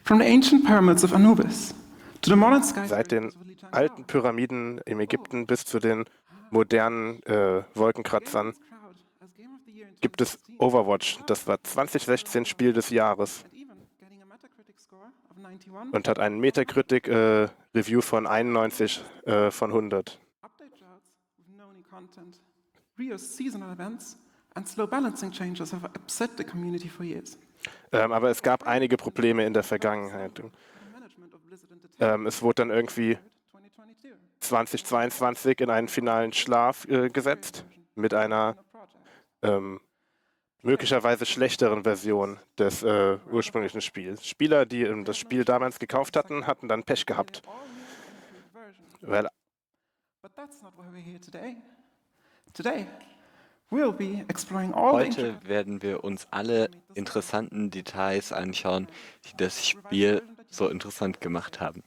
From the ancient pyramids of Anubis to the modern Seit den alten Pyramiden im Ägypten bis zu den modernen Wolkenkratzern gibt es Overwatch. Das war 2016 Spiel des Jahres und hat einen Metacritic-Review von 91 von 100. Rio's seasonal events and slow balancing changes have upset the community for years. Aber es gab einige Probleme in der Vergangenheit. Es wurde dann irgendwie 2022 in einen finalen Schlaf gesetzt mit einer möglicherweise schlechteren Version des ursprünglichen Spiels. Spieler, die das Spiel damals gekauft hatten, hatten dann Pech gehabt. Weil Heute werden wir uns alle interessanten Details anschauen, die das Spiel so interessant gemacht haben.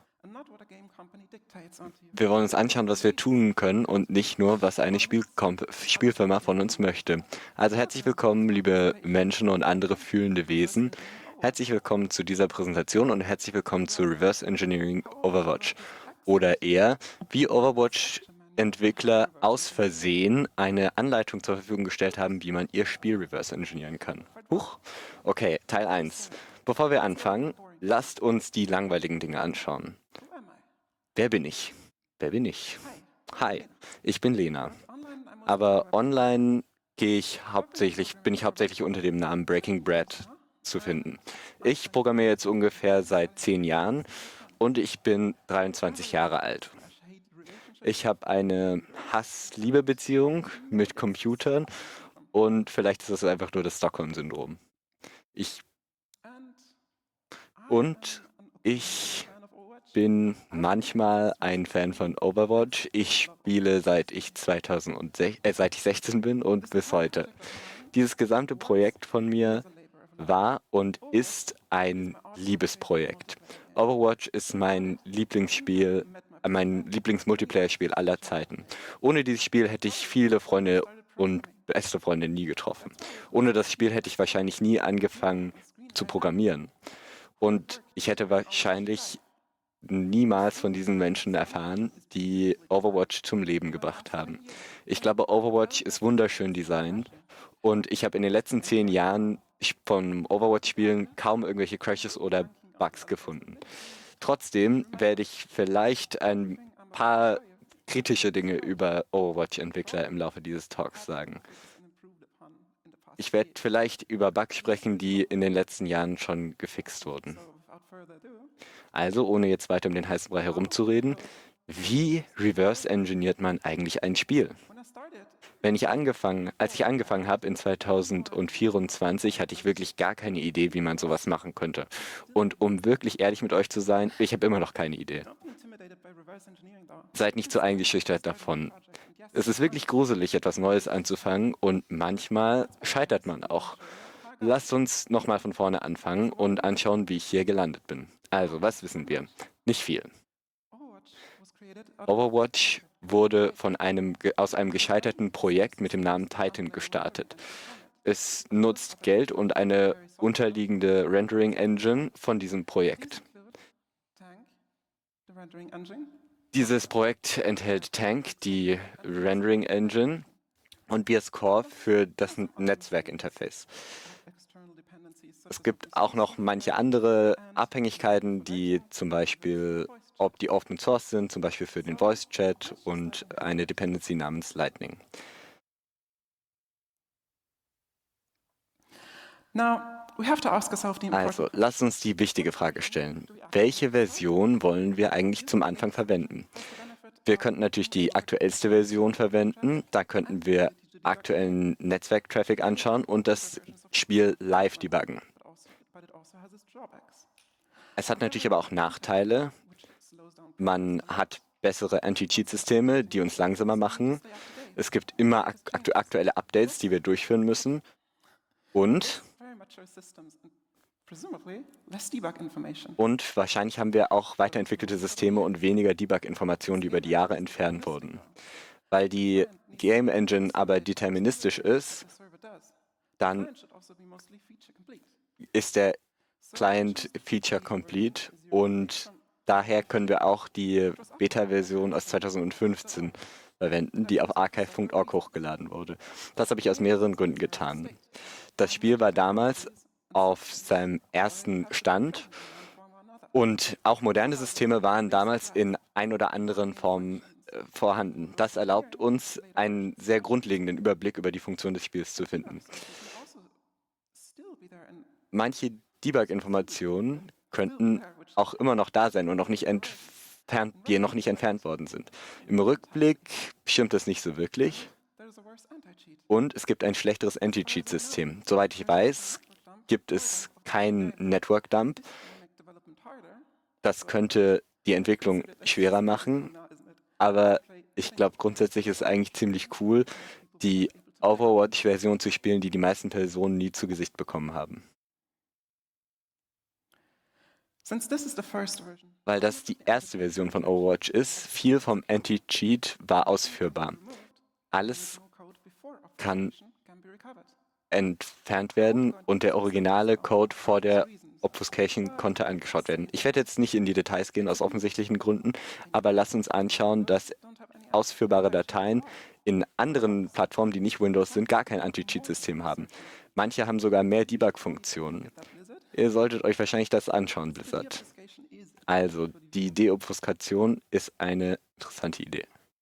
Wir wollen uns anschauen, was wir tun können und nicht nur, was eine Spielfirma von uns möchte. Also herzlich willkommen, liebe Menschen und andere fühlende Wesen. Herzlich willkommen zu dieser Präsentation und herzlich willkommen zu Reverse Engineering Overwatch. Oder eher, wie Overwatch-Entwickler aus Versehen eine Anleitung zur Verfügung gestellt haben, wie man ihr Spiel reverse engineeren kann. Huch. Okay, Teil 1. Bevor wir anfangen, lasst uns die langweiligen Dinge anschauen. Wer bin ich? Wer bin ich? Hi, ich bin Lena. Aber online bin ich hauptsächlich unter dem Namen Breaking Bread zu finden. Ich programmiere jetzt ungefähr seit 10 Jahren und ich bin 23 Jahre alt. Ich habe eine Hass-Liebe-Beziehung mit Computern und vielleicht ist das einfach nur das Stockholm-Syndrom. Ich bin manchmal ein Fan von Overwatch. Ich spiele seit ich 16 bin und bis heute. Dieses gesamte Projekt von mir war und ist ein Liebesprojekt. Overwatch ist mein Lieblings-Multiplayer-Spiel aller Zeiten. Ohne dieses Spiel hätte ich viele Freunde und beste Freunde nie getroffen. Ohne das Spiel hätte ich wahrscheinlich nie angefangen zu programmieren. Und ich hätte wahrscheinlich niemals von diesen Menschen erfahren, die Overwatch zum Leben gebracht haben. Ich glaube, Overwatch ist wunderschön designt und ich habe in den letzten 10 Jahren von Overwatch-Spielen kaum irgendwelche Crashes oder Bugs gefunden. Trotzdem werde ich vielleicht ein paar kritische Dinge über Overwatch-Entwickler im Laufe dieses Talks sagen. Ich werde vielleicht über Bugs sprechen, die in den letzten Jahren schon gefixt wurden. Also, ohne jetzt weiter um den heißen Brei herumzureden, wie reverse engineert man eigentlich ein Spiel? Als ich angefangen habe in 2024, hatte ich wirklich gar keine Idee, wie man sowas machen könnte. Und um wirklich ehrlich mit euch zu sein, ich habe immer noch keine Idee. Seid nicht so eingeschüchtert davon. Es ist wirklich gruselig, etwas Neues anzufangen und manchmal scheitert man auch. Lasst uns nochmal von vorne anfangen und anschauen, wie ich hier gelandet bin. Also, was wissen wir? Nicht viel. Overwatch wurde aus einem gescheiterten Projekt mit dem Namen Titan gestartet. Es nutzt Geld und eine unterliegende Rendering Engine von diesem Projekt. Dieses Projekt enthält Tank, die Rendering Engine, und VS Core für das Netzwerkinterface. Es gibt auch noch manche andere Abhängigkeiten, die zum Beispiel, ob die Open Source sind, zum Beispiel für den Voice Chat und eine Dependency namens Lightning. Also, lasst uns die wichtige Frage stellen. Welche Version wollen wir eigentlich zum Anfang verwenden? Wir könnten natürlich die aktuellste Version verwenden. Da könnten wir aktuellen Netzwerktraffic anschauen und das Spiel live debuggen. Es hat natürlich aber auch Nachteile. Man hat bessere Anti-Cheat-Systeme, die uns langsamer machen. Es gibt immer aktuelle Updates, die wir durchführen müssen. Und wahrscheinlich haben wir auch weiterentwickelte Systeme und weniger Debug-Informationen, die über die Jahre entfernt wurden. Weil die Game Engine aber deterministisch ist, dann ist der Client Feature Complete und daher können wir auch die Beta-Version aus 2015 verwenden, die auf archive.org hochgeladen wurde. Das habe ich aus mehreren Gründen getan. Das Spiel war damals auf seinem ersten Stand und auch moderne Systeme waren damals in ein oder anderen Form vorhanden. Das erlaubt uns, einen sehr grundlegenden Überblick über die Funktion des Spiels zu finden. Manche Debug-Informationen könnten auch immer noch da sein und noch nicht entfernt, die noch nicht entfernt worden sind. Im Rückblick stimmt das nicht so wirklich. Und es gibt ein schlechteres Anti-Cheat-System. Soweit ich weiß, gibt es kein Network Dump. Das könnte die Entwicklung schwerer machen, aber ich glaube, grundsätzlich ist es eigentlich ziemlich cool, die Overwatch-Version zu spielen, die die meisten Personen nie zu Gesicht bekommen haben. Weil das die erste Version von Overwatch ist, viel vom Anti-Cheat war ausführbar. Alles kann entfernt werden und der originale Code vor der Obfuscation konnte angeschaut werden. Ich werde jetzt nicht in die Details gehen aus offensichtlichen Gründen, aber lass uns anschauen, dass ausführbare Dateien in anderen Plattformen, die nicht Windows sind, gar kein Anti-Cheat-System haben. Manche haben sogar mehr Debug-Funktionen. Ihr solltet euch wahrscheinlich das anschauen, Blizzard. Also, die Deobfuskation ist eine interessante Idee.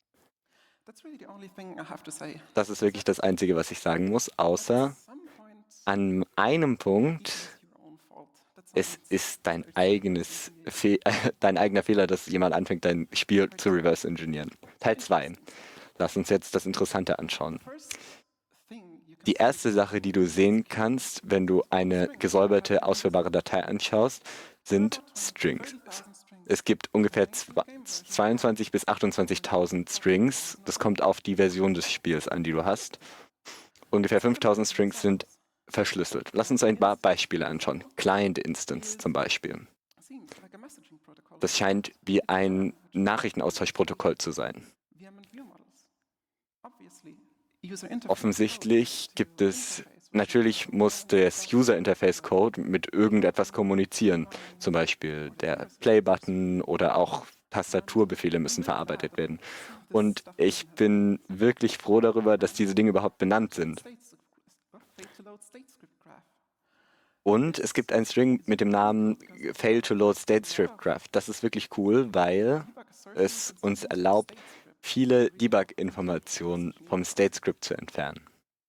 Das ist wirklich das Einzige, was ich sagen muss, außer an einem Punkt, es ist dein eigener Fehler, dass jemand anfängt, dein Spiel zu reverse engineeren. Teil 2. Lass uns jetzt das Interessante anschauen. Die erste Sache, die du sehen kannst, wenn du eine gesäuberte, ausführbare Datei anschaust, sind Strings. Es gibt ungefähr 22.000 bis 28.000 Strings. Das kommt auf die Version des Spiels an, die du hast. Ungefähr 5.000 Strings sind verschlüsselt. Lass uns ein paar Beispiele anschauen. Client Instance zum Beispiel. Das scheint wie ein Nachrichtenaustauschprotokoll zu sein. Offensichtlich gibt es, natürlich muss das User Interface Code mit irgendetwas kommunizieren. Zum Beispiel der Play-Button oder auch Tastaturbefehle müssen verarbeitet werden. Und ich bin wirklich froh darüber, dass diese Dinge überhaupt benannt sind. Und es gibt einen String mit dem Namen Fail to Load State Script Graph. Das ist wirklich cool, weil es uns erlaubt, viele Debug-Informationen vom State Script zu entfernen.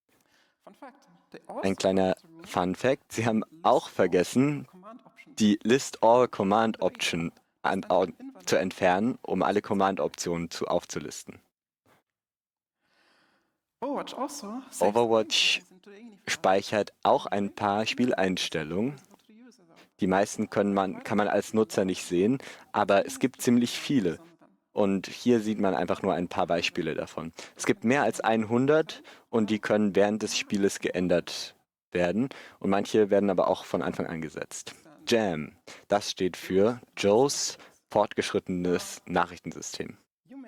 Ein kleiner Fun Fact, Sie haben auch vergessen, die List All Command Option zu entfernen, um alle Command-Optionen aufzulisten. Overwatch speichert auch ein paar Spieleinstellungen. Die meisten kann man als Nutzer nicht sehen, aber es gibt ziemlich viele. Und hier sieht man einfach nur ein paar Beispiele davon. Es gibt mehr als 100 und die können während des Spieles geändert werden. Und manche werden aber auch von Anfang an gesetzt. JAM, das steht für Joes fortgeschrittenes Nachrichtensystem.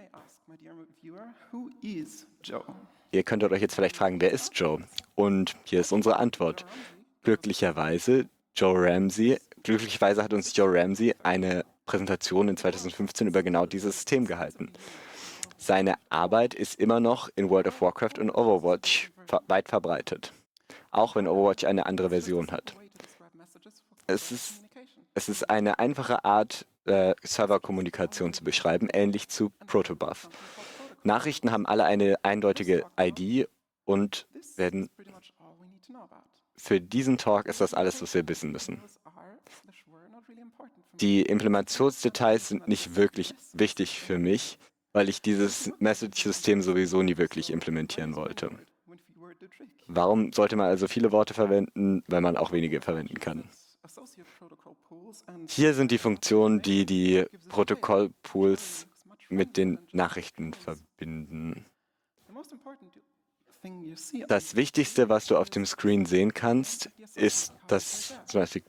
Ihr könntet euch jetzt vielleicht fragen, wer ist Joe? Und hier ist unsere Antwort. Glücklicherweise hat uns Joe Ramsey eine Präsentation in 2015 über genau dieses System gehalten. Seine Arbeit ist immer noch in World of Warcraft und Overwatch weit verbreitet, auch wenn Overwatch eine andere Version hat. Es ist eine einfache Art, Serverkommunikation zu beschreiben, ähnlich zu Protobuf. Nachrichten haben alle eine eindeutige ID und werden... Für diesen Talk ist das alles, was wir wissen müssen. Die Implementationsdetails sind nicht wirklich wichtig für mich, weil ich dieses Message-System sowieso nie wirklich implementieren wollte. Warum sollte man also viele Worte verwenden, wenn man auch wenige verwenden kann? Hier sind die Funktionen, die die Protokollpools mit den Nachrichten verbinden. Das Wichtigste, was du auf dem Screen sehen kannst, ist, dass zum Beispiel...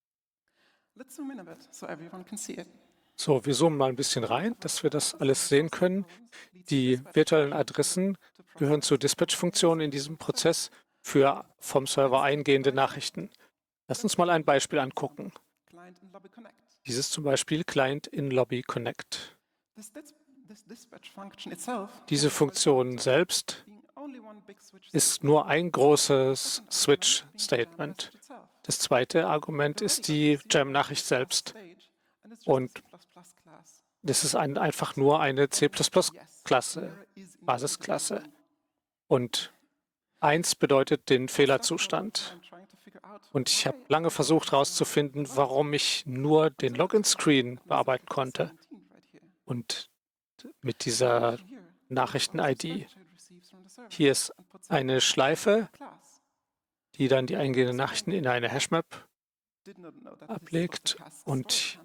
So, wir zoomen mal ein bisschen rein, dass wir das alles sehen können. Die virtuellen Adressen gehören zur Dispatch-Funktion in diesem Prozess für vom Server eingehende Nachrichten. Lass uns mal ein Beispiel angucken. Client in Lobby Connect. Dieses zum Beispiel Client in Lobby Connect. This dispatch function itself Diese Funktion selbst being only one big switch ist nur ein großes Switch-Statement. Das zweite Argument ist die Gem-Nachricht selbst. Und das ist einfach nur eine C++-Klasse, Basisklasse. Und 1 bedeutet den Fehlerzustand. Und ich habe lange versucht herauszufinden, warum ich nur den Login-Screen bearbeiten konnte. Und mit dieser Nachrichten-ID. Hier ist eine Schleife, die dann die eingehenden Nachrichten in eine Hashmap ablegt. Und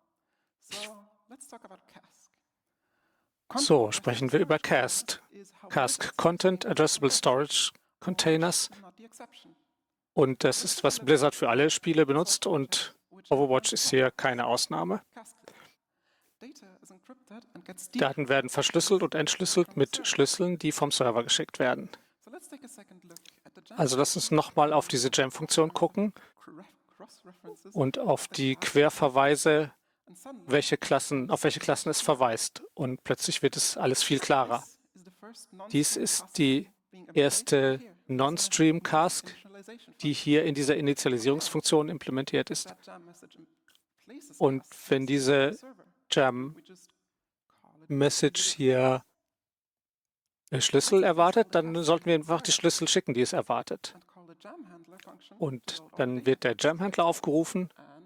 so sprechen wir über CAST. CAST Content Addressable Storage Containers. Und das ist, was Blizzard für alle Spiele benutzt und Overwatch ist hier keine Ausnahme. Daten werden verschlüsselt und entschlüsselt mit Schlüsseln, die vom Server geschickt werden. Also lass uns nochmal auf diese Gem-Funktion gucken und auf die Querverweise, auf welche Klassen es verweist. Und plötzlich wird es alles viel klarer. Dies ist die erste Non-Stream-Cask, die hier in dieser Initialisierungsfunktion implementiert ist. Und wenn diese Gem-Message hier Schlüssel erwartet, dann sollten wir einfach die Schlüssel schicken, die es erwartet. Und dann wird der Gem-Händler aufgerufen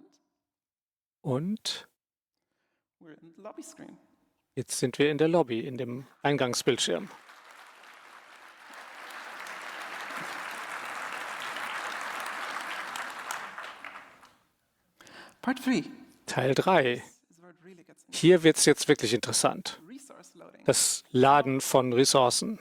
und jetzt sind wir in der Lobby, in dem Eingangsbildschirm. Teil 3. Hier wird es jetzt wirklich interessant. Das Laden von Ressourcen.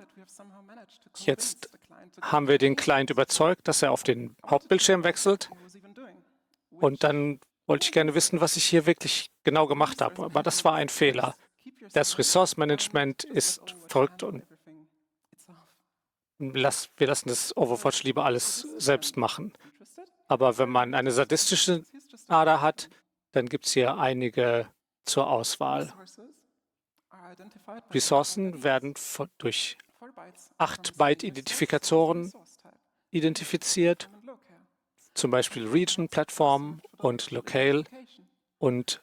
Jetzt haben wir den Client überzeugt, dass er auf den Hauptbildschirm wechselt. Und dann wollte ich gerne wissen, was ich hier wirklich genau gemacht habe. Aber das war ein Fehler. Das Resource Management ist verrückt und wir lassen das Overwatch lieber alles selbst machen. Aber wenn man eine sadistische Ader hat, dann gibt es hier einige zur Auswahl. Ressourcen werden durch 8-Byte-Identifikatoren identifiziert, zum Beispiel Region, Plattform und Locale. Und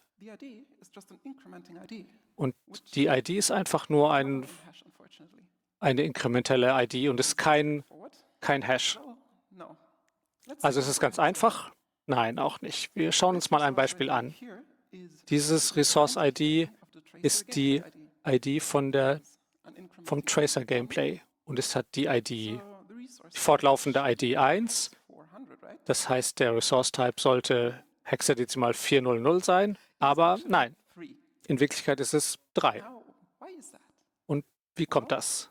die ID ist einfach nur eine inkrementelle ID und ist kein Hash. Also es ist ganz einfach. Nein, auch nicht. Wir schauen uns mal ein Beispiel an. Dieses Resource-ID ist die ID vom Tracer-Gameplay. Und es hat die fortlaufende ID 1. Das heißt, der Resource-Type sollte hexadezimal 400 sein. Aber nein, in Wirklichkeit ist es 3. Und wie kommt das?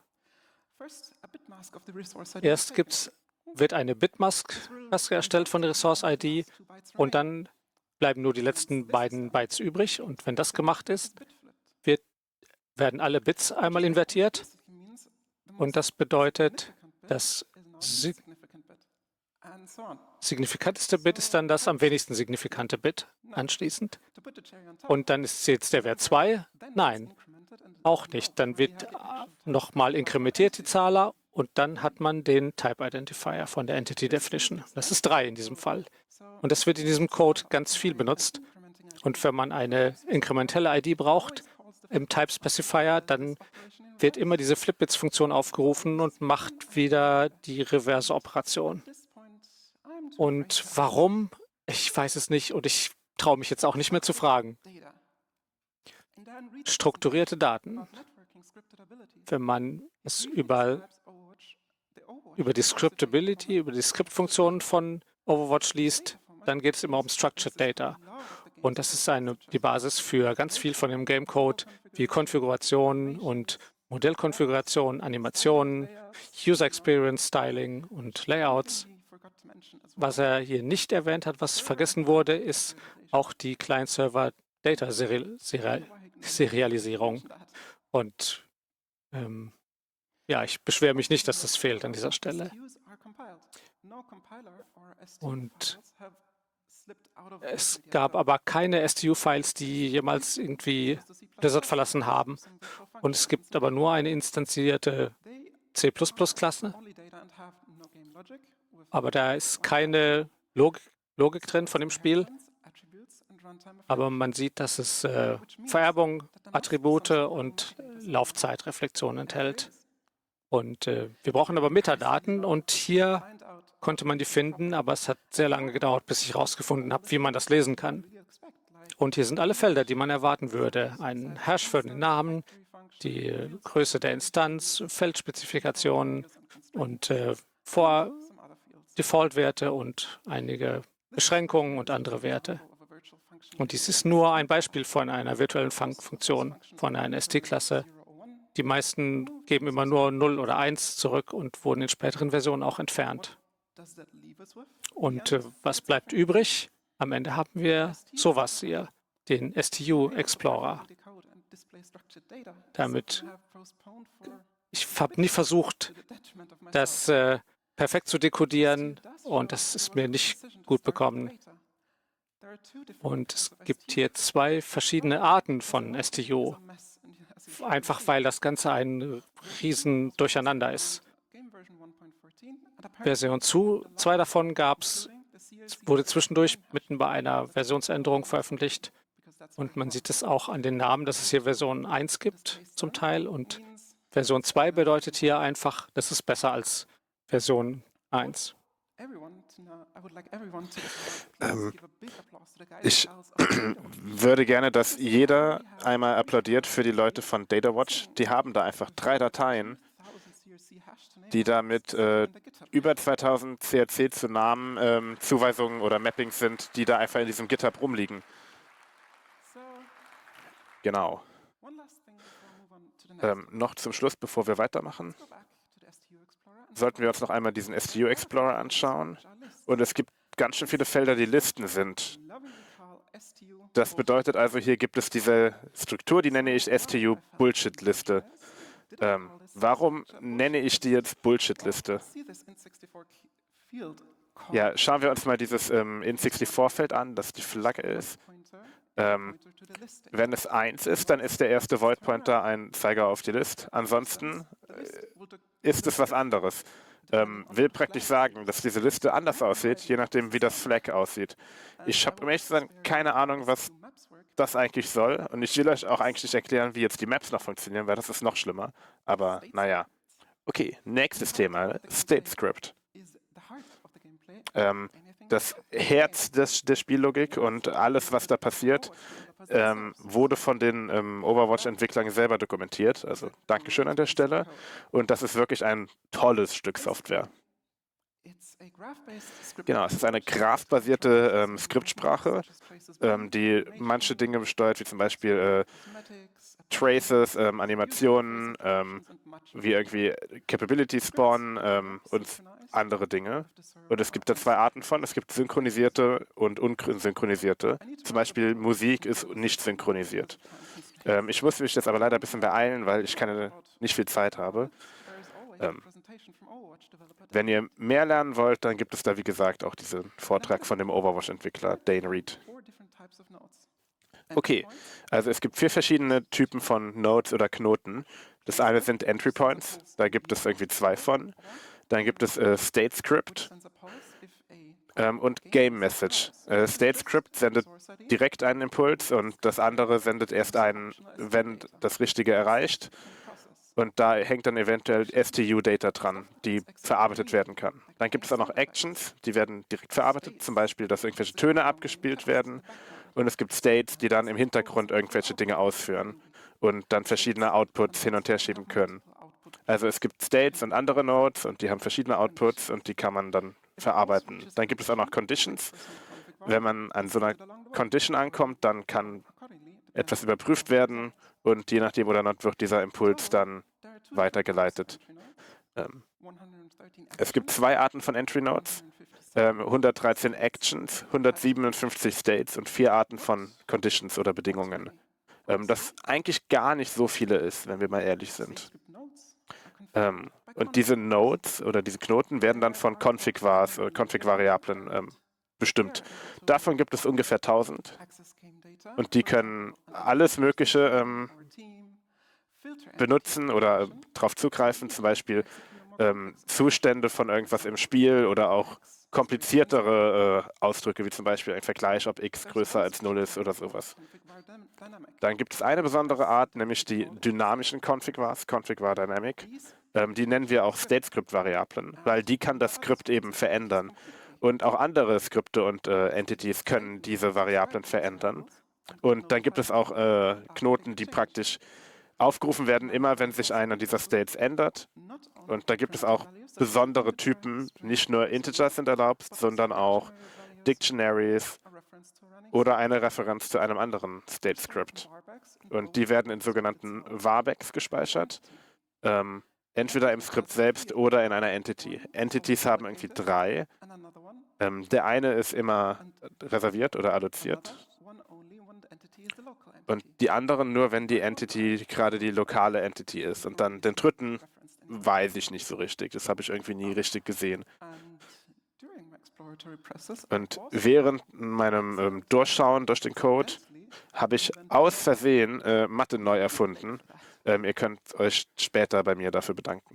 Erst wird eine Bitmask erstellt von der Resource-ID und dann bleiben nur die letzten beiden Bytes übrig. Und wenn das gemacht ist, werden alle Bits einmal invertiert. Und das bedeutet, das signifikanteste Bit ist dann das am wenigsten signifikante Bit anschließend. Und dann ist jetzt der Wert 2. Nein, auch nicht. Dann wird nochmal inkrementiert die Zahler und dann hat man den Type Identifier von der Entity Definition. Das ist 3 in diesem Fall. Und das wird in diesem Code ganz viel benutzt. Und wenn man eine inkrementelle ID braucht im Type Specifier, dann wird immer diese Flipbits-Funktion aufgerufen und macht wieder die reverse Operation. Und warum? Ich weiß es nicht und ich traue mich jetzt auch nicht mehr zu fragen. Strukturierte Daten. Wenn man es über die Scriptability, über die Skriptfunktionen von Overwatch liest, dann geht es immer um Structured Data. Und das ist die Basis für ganz viel von dem Gamecode, wie Konfiguration und Modellkonfiguration, Animationen, User Experience, Styling und Layouts. Was er hier nicht erwähnt hat, was vergessen wurde, ist auch die Client-Server-Data-Serialisierung. Und ja, ich beschwere mich nicht, dass das fehlt an dieser Stelle. Und es gab aber keine STU-Files, die jemals irgendwie Blizzard verlassen haben. Und es gibt aber nur eine instanzierte C++-Klasse. Aber da ist keine Logik drin von dem Spiel. Aber man sieht, dass es Vererbung, Attribute und Laufzeitreflexion enthält. Und wir brauchen aber Metadaten und hier konnte man die finden, aber es hat sehr lange gedauert, bis ich herausgefunden habe, wie man das lesen kann. Und hier sind alle Felder, die man erwarten würde. Ein Hash für den Namen, die Größe der Instanz, Feldspezifikationen und Default-Werte und einige Beschränkungen und andere Werte. Und dies ist nur ein Beispiel von einer virtuellen Funktion, von einer ST-Klasse. Die meisten geben immer nur 0 oder 1 zurück und wurden in späteren Versionen auch entfernt. Und was bleibt übrig? Am Ende haben wir sowas hier, den STU Explorer. Ich habe nie versucht, das perfekt zu dekodieren und das ist mir nicht gut bekommen. Und es gibt hier 2 verschiedene Arten von STU, einfach weil das Ganze ein riesen Durcheinander ist. Version 2 davon wurde zwischendurch mitten bei einer Versionsänderung veröffentlicht. Und man sieht es auch an den Namen, dass es hier Version 1 gibt zum Teil. Und Version 2 bedeutet hier einfach, das ist besser als Version 1. Ich würde gerne, dass jeder einmal applaudiert für die Leute von DataWatch. Die haben da einfach 3 Dateien, die da mit über 2000 CRC zu Namen, Zuweisungen oder Mappings sind, die da einfach in diesem GitHub rumliegen. Genau. Noch zum Schluss, bevor wir weitermachen, sollten wir uns noch einmal diesen STU Explorer anschauen. Und es gibt ganz schön viele Felder, die Listen sind. Das bedeutet also, hier gibt es diese Struktur, die nenne ich STU Bullshit-Liste. Warum nenne ich die jetzt Bullshit-Liste? Ja, schauen wir uns mal dieses in64-Feld an, das die Flagge ist. Wenn es 1 ist, dann ist der erste Void Pointer ein Zeiger auf die List. Ansonsten ist es was anderes. Will praktisch sagen, dass diese Liste anders aussieht, je nachdem, wie das Flag aussieht. Ich habe, um ehrlich zu sein, keine Ahnung, was das eigentlich soll. Und ich will euch auch eigentlich nicht erklären, wie jetzt die Maps noch funktionieren, weil das ist noch schlimmer. Aber naja. Okay, nächstes Thema, State Script. Das Herz der Spiellogik und alles, was da passiert, wurde von den Overwatch-Entwicklern selber dokumentiert. Also Dankeschön an der Stelle. Und das ist wirklich ein tolles Stück Software. Genau, es ist eine graphbasierte Skriptsprache, die manche Dinge besteuert, wie zum Beispiel Traces, Animationen, wie irgendwie Capability Spawn und andere Dinge. Und es gibt da 2 Arten von. Es gibt synchronisierte und unsynchronisierte. Zum Beispiel Musik ist nicht synchronisiert. Ich muss mich jetzt aber leider ein bisschen beeilen, weil ich nicht viel Zeit habe. Wenn ihr mehr lernen wollt, dann gibt es da, wie gesagt, auch diesen Vortrag von dem Overwatch-Entwickler Dane Reed. Okay, also es gibt 4 verschiedene Typen von Nodes oder Knoten. Das eine sind Entry Points, da gibt es irgendwie 2 von. Dann gibt es State Script und Game Message. State Script sendet direkt einen Impuls und das andere sendet erst einen, wenn das Richtige erreicht. Und da hängt dann eventuell STU-Data dran, die verarbeitet werden kann. Dann gibt es auch noch Actions, die werden direkt verarbeitet, zum Beispiel, dass irgendwelche Töne abgespielt werden. Und es gibt States, die dann im Hintergrund irgendwelche Dinge ausführen und dann verschiedene Outputs hin und her schieben können. Also es gibt States und andere Nodes und die haben verschiedene Outputs und die kann man dann verarbeiten. Dann gibt es auch noch Conditions. Wenn man an so einer Condition ankommt, dann kann etwas überprüft werden und je nachdem oder not wird dieser Impuls dann weitergeleitet. Es gibt 2 Arten von Entry Nodes, 113 Actions, 157 States und 4 Arten von Conditions oder Bedingungen. Das eigentlich gar nicht so viele ist, wenn wir mal ehrlich sind. Und diese Nodes oder diese Knoten werden dann von Config-Vars oder Config-Variablen bestimmt. Davon gibt es ungefähr 1000 und die können alles Mögliche benutzen oder darauf zugreifen, zum Beispiel Zustände von irgendwas im Spiel oder auch kompliziertere Ausdrücke, wie zum Beispiel ein Vergleich, ob x größer als 0 ist oder sowas. Dann gibt es eine besondere Art, nämlich die dynamischen Config-Vars, Config-Var Dynamic. Die nennen wir auch State-Script-Variablen, weil die kann das Skript eben verändern. Und auch andere Skripte und Entities können diese Variablen verändern. Und dann gibt es auch Knoten, die praktisch aufgerufen werden, immer wenn sich einer dieser States ändert. Und da gibt es auch besondere Typen, nicht nur Integers sind erlaubt, sondern auch Dictionaries oder eine Referenz zu einem anderen State-Script. Und die werden in sogenannten Varbacs gespeichert, entweder im Skript selbst oder in einer Entity. Entities haben irgendwie 3. Der eine ist immer reserviert oder alloziert. Und die anderen nur, wenn die Entity gerade die lokale Entity ist. Und dann den dritten weiß ich nicht so richtig. Das habe ich irgendwie nie richtig gesehen. Und während meinem Durchschauen durch den Code habe ich aus Versehen Mathe neu erfunden. Ihr könnt euch später bei mir dafür bedanken.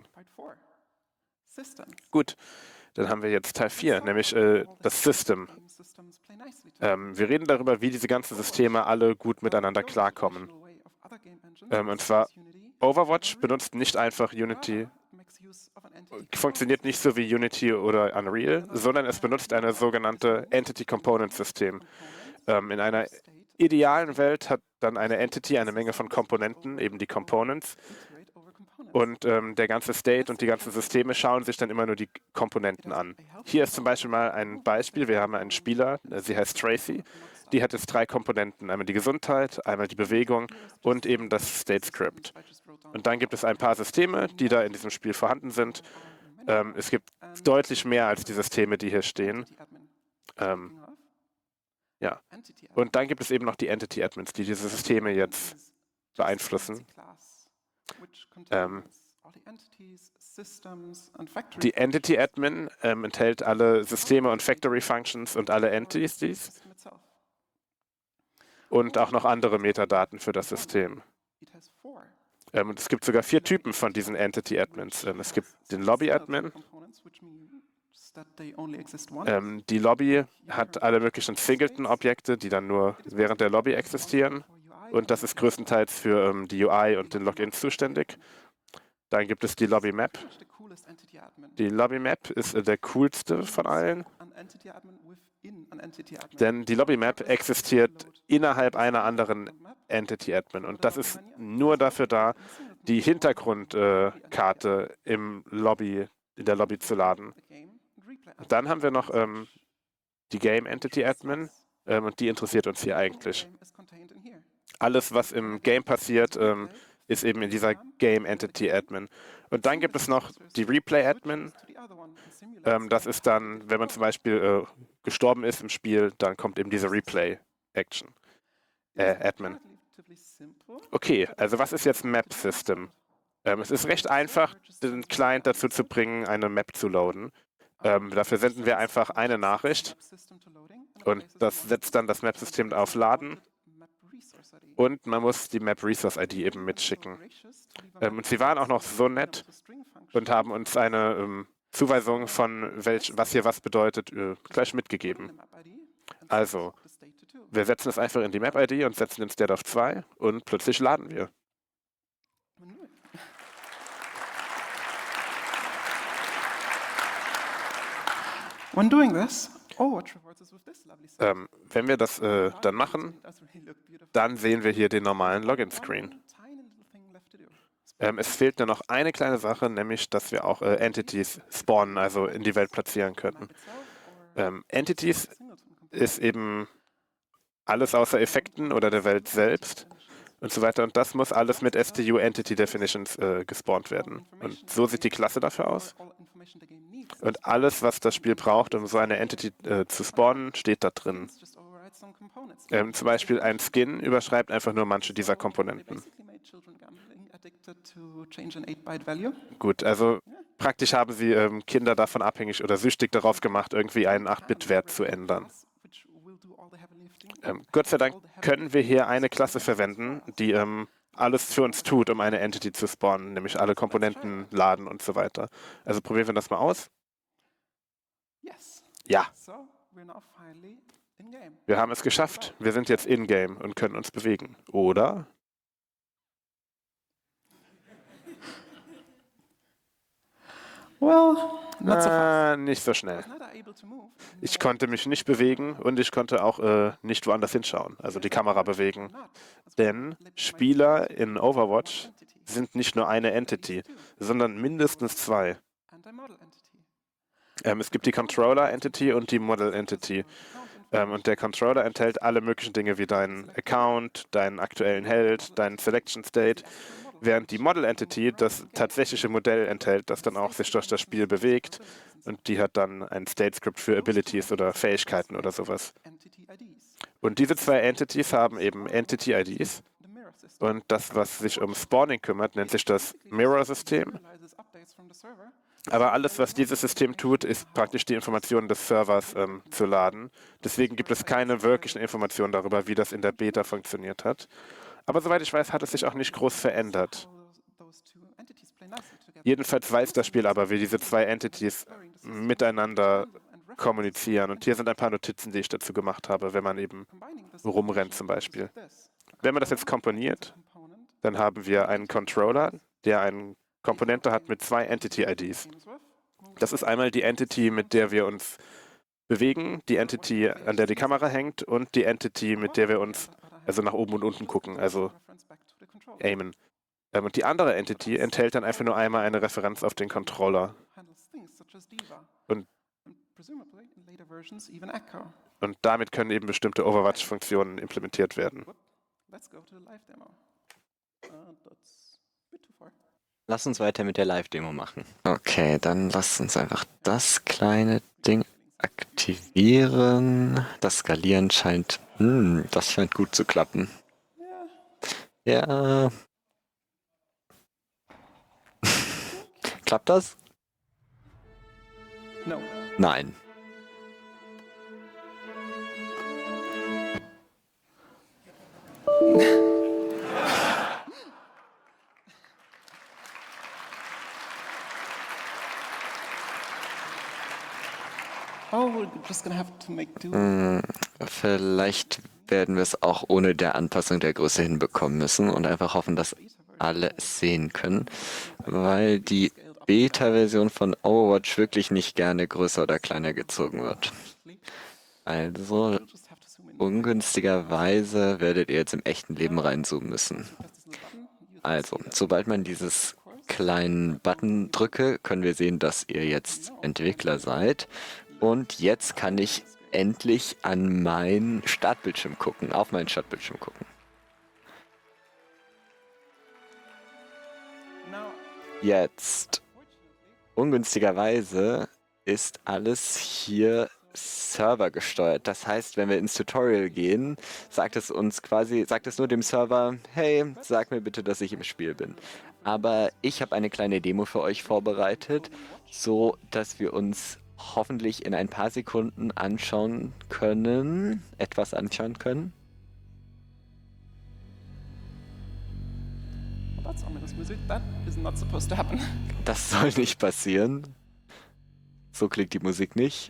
Gut, dann haben wir jetzt Teil 4, nämlich das System. Wir reden darüber, wie diese ganzen Systeme alle gut miteinander klarkommen. Und zwar, Overwatch benutzt nicht einfach Unity, funktioniert nicht so wie Unity oder Unreal, sondern es benutzt eine sogenannte Entity Component System. In einer idealen Welt hat dann eine Entity eine Menge von Komponenten, eben die Components. Und der ganze State und die ganzen Systeme schauen sich dann immer nur die Komponenten an. Hier ist zum Beispiel mal ein Beispiel. Wir haben einen Spieler, sie heißt Tracy. Die hat jetzt 3 Komponenten. Einmal die Gesundheit, einmal die Bewegung und eben das State Script. Und dann gibt es ein paar Systeme, die da in diesem Spiel vorhanden sind. Es gibt deutlich mehr als die Systeme, die hier stehen. Ja. Und dann gibt es eben noch die Entity Admins, die diese Systeme jetzt beeinflussen. Die Entity Admin enthält alle Systeme und Factory Functions und alle Entities und auch noch andere Metadaten für das System. Und es gibt sogar 4 Typen von diesen Entity Admins. Es gibt den Lobby Admin. Die Lobby hat alle möglichen Singleton-Objekte, die dann nur während der Lobby existieren. Und das ist größtenteils für die UI und den Logins zuständig. Dann gibt es die Lobby Map. Die Lobby Map ist der coolste von allen, denn die Lobby Map existiert innerhalb einer anderen Entity Admin. Und das ist nur dafür da, die Hintergrundkarte in der Lobby zu laden. Dann haben wir noch die Game Entity Admin und die interessiert uns hier eigentlich. Alles, was im Game passiert, ist eben in dieser Game Entity Admin. Und dann gibt es noch die Replay Admin. Das ist dann, wenn man zum Beispiel gestorben ist im Spiel, dann kommt eben diese Replay Action Admin. Okay, also was ist jetzt Map System? Es ist recht einfach, den Client dazu zu bringen, eine Map zu loaden. Dafür senden wir einfach eine Nachricht und das setzt dann das Map-System auf Laden. Und man muss die Map Resource ID eben mitschicken. Und sie waren auch noch so nett und haben uns eine Zuweisung von was hier was bedeutet, gleich mitgegeben. Also, wir setzen es einfach in die Map ID und setzen den State auf 2 und plötzlich laden wir. When doing this, wenn wir das dann machen, dann sehen wir hier den normalen Login-Screen. Es fehlt nur noch eine kleine Sache, nämlich, dass wir auch Entities spawnen, also in die Welt platzieren könnten. Entities ist eben alles außer Effekten oder der Welt selbst und so weiter. Und das muss alles mit STU Entity Definitions gespawnt werden. Und so sieht die Klasse dafür aus. Und alles, was das Spiel braucht, um so eine Entity zu spawnen, steht da drin. Zum Beispiel ein Skin überschreibt einfach nur manche dieser Komponenten. Gut, also praktisch haben sie Kinder davon abhängig oder süchtig darauf gemacht, irgendwie einen 8-Bit-Wert zu ändern. Gott sei Dank können wir hier eine Klasse verwenden, die alles für uns tut, um eine Entity zu spawnen, nämlich alle Komponenten laden und so weiter. Also probieren wir das mal aus. Ja, wir haben es geschafft. Wir sind jetzt in-game und können uns bewegen. Oder? Nicht so schnell. Ich konnte mich nicht bewegen und ich konnte auch nicht woanders hinschauen, also die Kamera bewegen. Denn Spieler in Overwatch sind nicht nur eine Entity, sondern mindestens zwei. Es gibt die Controller-Entity und die Model-Entity. Und der Controller enthält alle möglichen Dinge wie deinen Account, deinen aktuellen Held, deinen Selection State, während die Model Entity das tatsächliche Modell enthält, das dann auch sich durch das Spiel bewegt und die hat dann ein State Script für Abilities oder Fähigkeiten oder sowas. Und diese zwei Entities haben eben Entity IDs und das, was sich um Spawning kümmert, nennt sich das Mirror-System. Aber alles, was dieses System tut, ist praktisch die Informationen des Servers zu laden. Deswegen gibt es keine wirklichen Informationen darüber, wie das in der Beta funktioniert hat. Aber soweit ich weiß, hat es sich auch nicht groß verändert. Jedenfalls weiß das Spiel aber, wie diese zwei Entities miteinander kommunizieren. Und hier sind ein paar Notizen, die ich dazu gemacht habe, wenn man eben rumrennt zum Beispiel. Wenn man das jetzt komponiert, dann haben wir einen Controller, der eine Komponente hat mit zwei Entity-IDs. Das ist einmal die Entity, mit der wir uns bewegen, die Entity, an der die Kamera hängt und die Entity, mit der wir uns also nach oben und unten gucken, also aimen. Und die andere Entity enthält dann einfach nur einmal eine Referenz auf den Controller. Und damit können eben bestimmte Overwatch-Funktionen implementiert werden. Lass uns weiter mit der Live-Demo machen. Okay, dann lass uns einfach das kleine Ding aktivieren. Das Skalieren scheint... das scheint gut zu klappen. Ja. Klappt das? Nein. Vielleicht werden wir es auch ohne der Anpassung der Größe hinbekommen müssen und einfach hoffen, dass alle es sehen können, weil die Beta-Version von Overwatch wirklich nicht gerne größer oder kleiner gezogen wird. Also ungünstigerweise werdet ihr jetzt im echten Leben reinzoomen müssen. Also, sobald man dieses kleinen Button drücke, können wir sehen, dass ihr jetzt Entwickler seid. Und jetzt kann ich endlich an meinen Startbildschirm gucken, auf meinen Startbildschirm gucken. Jetzt. Ungünstigerweise ist alles hier servergesteuert. Das heißt, wenn wir ins Tutorial gehen, sagt es nur dem Server, hey, sag mir bitte, dass ich im Spiel bin. Aber ich habe eine kleine Demo für euch vorbereitet, so dass wir uns hoffentlich in ein paar Sekunden etwas anschauen können. Das soll nicht passieren. So klingt die Musik nicht.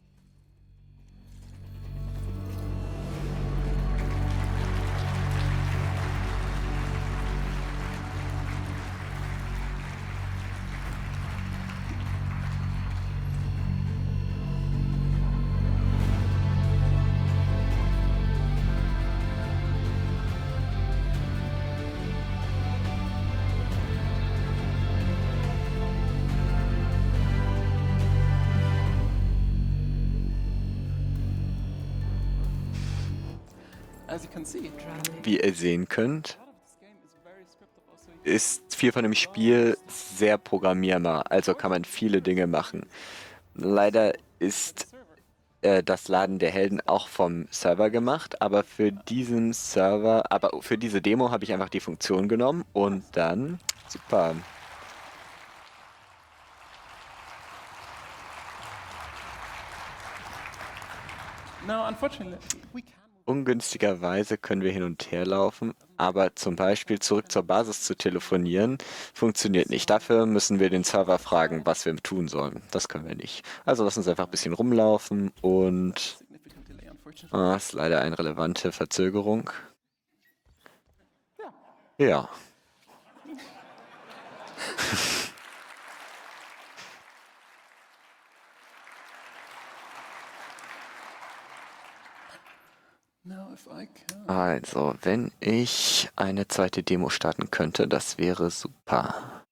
Wie ihr sehen könnt, ist viel von dem Spiel sehr programmierbar, also kann man viele Dinge machen. Leider ist das Laden der Helden auch vom Server gemacht, aber für für diese Demo habe ich einfach die Funktion genommen und dann, super. No, unfortunately, we can. Ungünstigerweise können wir hin und her laufen, aber zum Beispiel zurück zur Basis zu telefonieren, funktioniert nicht. Dafür müssen wir den Server fragen, was wir tun sollen. Das können wir nicht. Also lass uns einfach ein bisschen rumlaufen und Significant delay, unfortunately. ist leider eine relevante Verzögerung. Yeah. Ja. Now, if I can. Also, wenn ich eine zweite Demo starten könnte, das wäre super.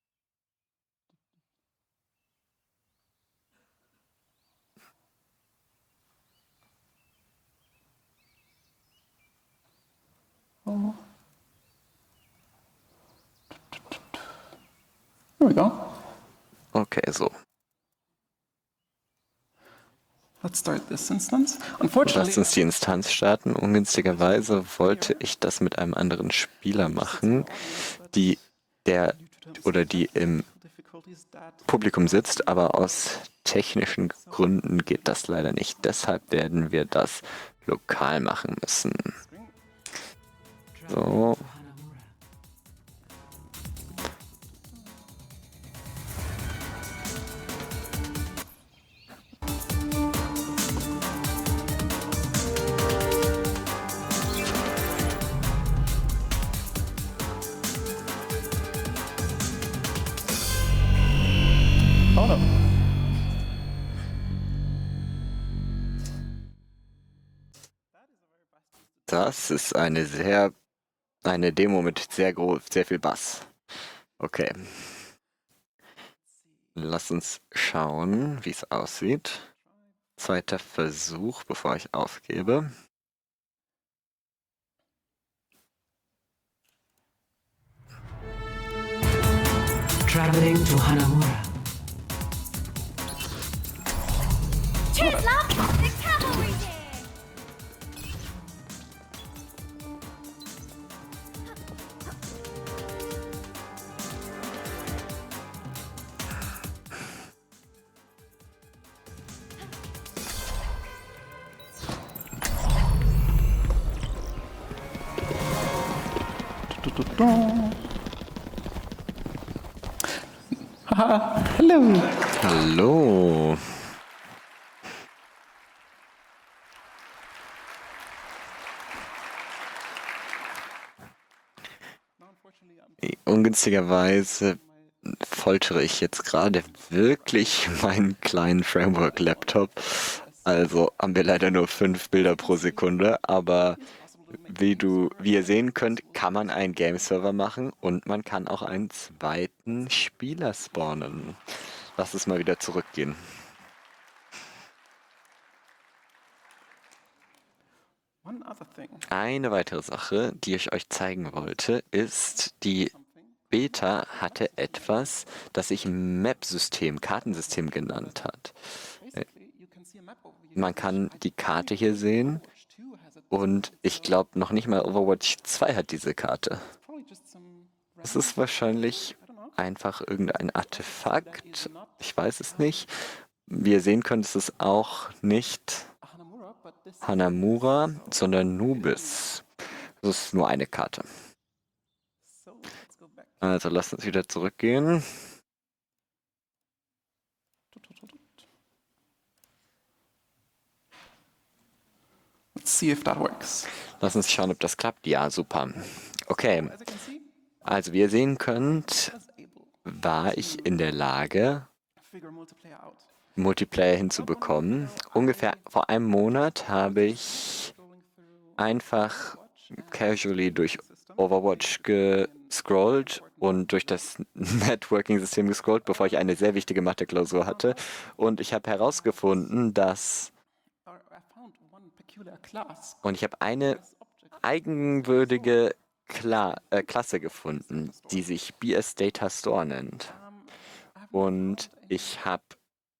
Oh. Here we go. Okay, so. Let's start this instance. Lasst Unfortunately, uns die Instanz starten. Ungünstigerweise wollte ich das mit einem anderen Spieler machen, die im difficulties that Publikum sitzt, aber aus technischen Gründen geht das leider nicht. Deshalb werden wir das lokal machen müssen. So. Oh no. Das ist eine Demo mit sehr viel Bass. Okay. Lass uns schauen, wie es aussieht. Zweiter Versuch, bevor ich aufgebe. Traveling to Hanamura. Cheers, love! The cavalry did! Haha, hello. Hallo. Ungünstigerweise foltere ich jetzt gerade wirklich meinen kleinen Framework-Laptop. Also haben wir leider nur 5 Bilder pro Sekunde, aber wie ihr sehen könnt, kann man einen Game-Server machen und man kann auch einen zweiten Spieler spawnen. Lass es mal wieder zurückgehen. One other thing. Eine weitere Sache, die ich euch zeigen wollte, ist, die Beta hatte etwas, das sich Map-System, Kartensystem genannt hat. Basically, you can see a map overview. Man kann die Karte hier sehen und ich glaube noch nicht mal Overwatch 2 hat diese Karte. Probably just some Es ist wahrscheinlich einfach irgendein Artefakt. Ich weiß es nicht. Wie ihr sehen könnt, ist es auch nicht Hanamura, but this Hanamura, sondern Nubis. Das ist nur eine Karte. so let's go back. Also lasst uns wieder zurückgehen. Let's see if that works. Lass uns schauen, ob das klappt. Ja, super. Okay, As you can see, also wie ihr sehen könnt, I was able war ich in der Lage, to figure multiplayer out. Multiplayer hinzubekommen. Ungefähr vor einem Monat habe ich einfach casually durch Overwatch gescrollt und durch das Networking-System gescrollt, bevor ich eine sehr wichtige Mathe-Klausur hatte. Und ich habe herausgefunden, dass I found one peculiar class. und ich habe eine eigenwürdige Klasse gefunden, die sich BS Data Store nennt. Und ich habe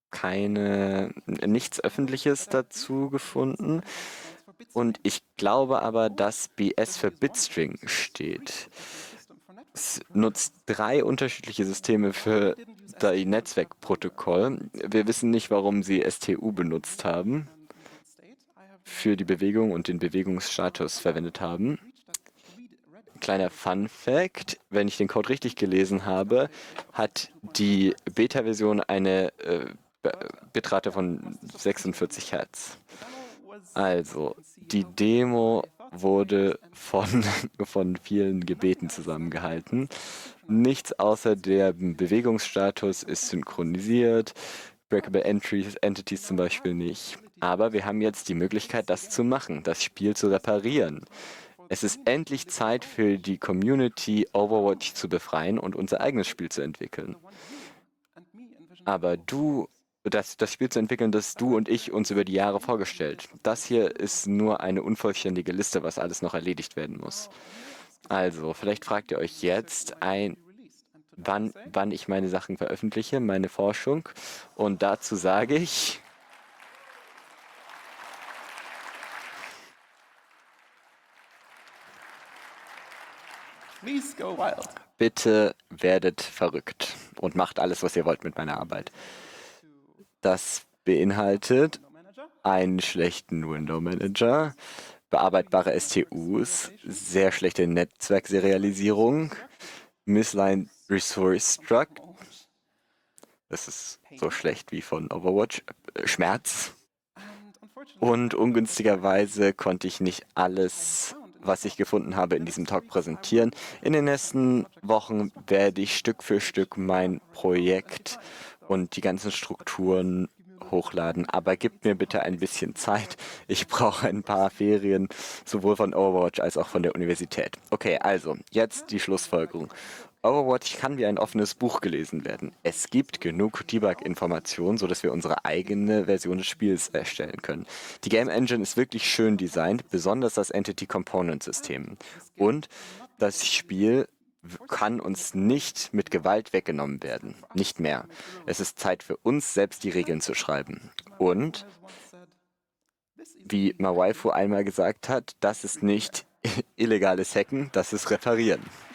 nichts Öffentliches dazu gefunden. Und ich glaube aber, dass BS für Bitstring steht. Es nutzt 3 unterschiedliche Systeme für das Netzwerkprotokoll. Wir wissen nicht, warum sie STU benutzt haben, für die Bewegung und den Bewegungsstatus verwendet haben. Kleiner Fun Fact, wenn ich den Code richtig gelesen habe, hat die Beta-Version eine Bitrate von 46 Hertz. Also, die Demo wurde von vielen Gebeten zusammengehalten. Nichts außer der Bewegungsstatus ist synchronisiert, Breakable Entities zum Beispiel nicht. Aber wir haben jetzt die Möglichkeit, das zu machen, das Spiel zu reparieren. Es ist endlich Zeit für die Community, Overwatch zu befreien und unser eigenes Spiel zu entwickeln. Aber das Spiel zu entwickeln, das du und ich uns über die Jahre vorgestellt. Das hier ist nur eine unvollständige Liste, was alles noch erledigt werden muss. Also, vielleicht fragt ihr euch jetzt wann ich meine Sachen veröffentliche, meine Forschung. Und dazu sage ich, Please go wild. bitte werdet verrückt und macht alles, was ihr wollt mit meiner Arbeit. Das beinhaltet einen schlechten Window Manager, bearbeitbare STUs, sehr schlechte Netzwerkserialisierung, Misaligned Resource Struct, das ist so schlecht wie von Overwatch, Schmerz. Und ungünstigerweise konnte ich nicht alles, was ich gefunden habe, in diesem Talk präsentieren. In den nächsten Wochen werde ich Stück für Stück mein Projekt und die ganzen Strukturen hochladen. Aber gebt mir bitte ein bisschen Zeit. Ich brauche ein paar Ferien, sowohl von Overwatch als auch von der Universität. Okay, also, jetzt die Schlussfolgerung. Overwatch kann wie ein offenes Buch gelesen werden. Es gibt genug Debug-Informationen, sodass wir unsere eigene Version des Spiels erstellen können. Die Game Engine ist wirklich schön designt, besonders das Entity Component System. Und das Spiel kann uns nicht mit Gewalt weggenommen werden. Nicht mehr. Es ist Zeit für uns, selbst die Regeln zu schreiben. Und, wie Mawaifu einmal gesagt hat, das ist nicht illegales Hacken, das ist Reparieren.